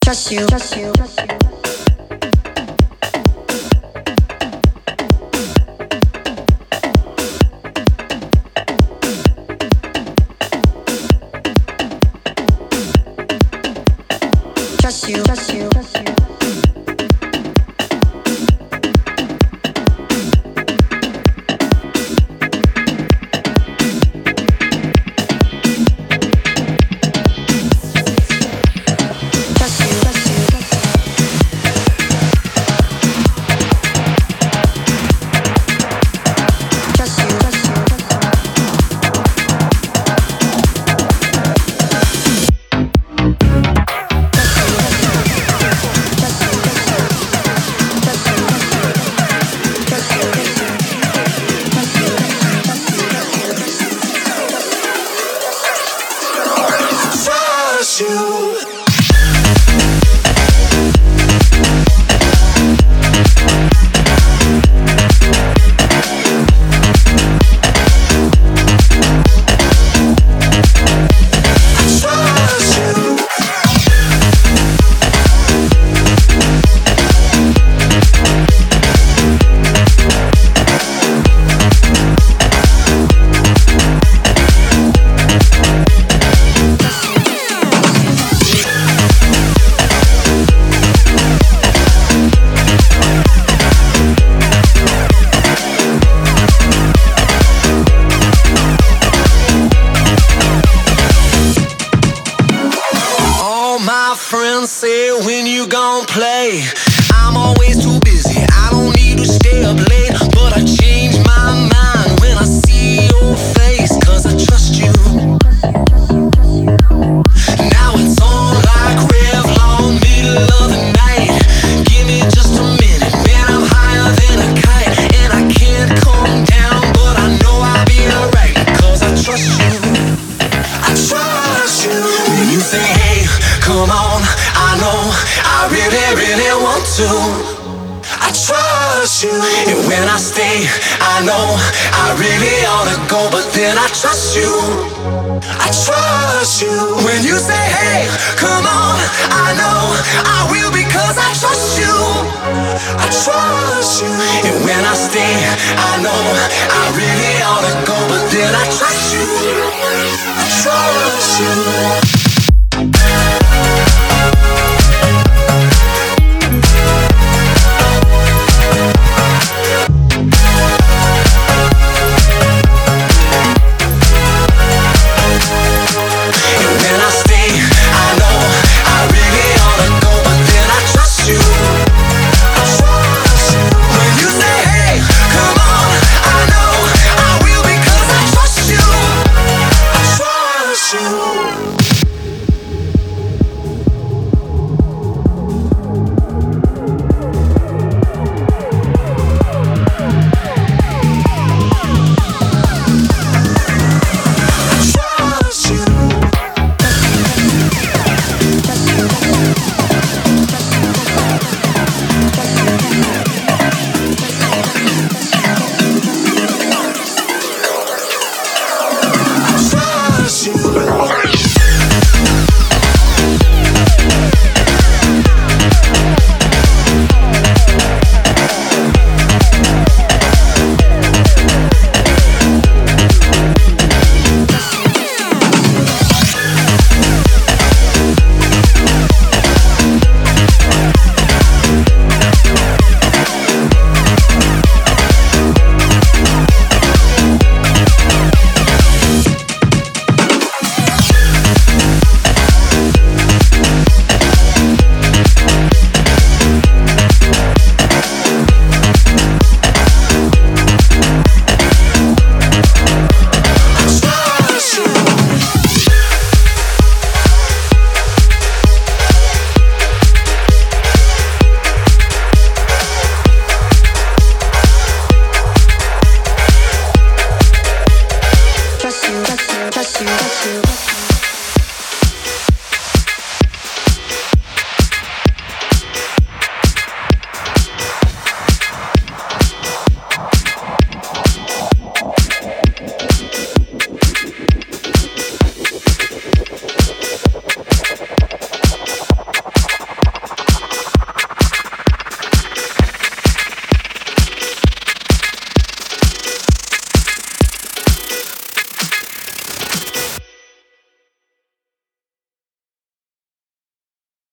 trust you, trust you, trust you. Trust you, trust you, trust you. Friends say when you gon' play, I'm always too busy, I don't need to stay up late. But I change my mind when I see your face, cause I trust you. Now it's on like Revlon, middle of the night. Give me just a minute, man, I'm higher than a kite. And I can't calm down, but I know I'll be alright, cause I trust you. I trust you. When you say hey, come on, I know I really, really want to. I trust you. And when I stay, I know I really ought to go, but then I trust you. I trust you. When you say hey, come on, I know I will, because I trust you. I trust you. And when I stay, I know I really ought to go, but then I trust you. I trust you.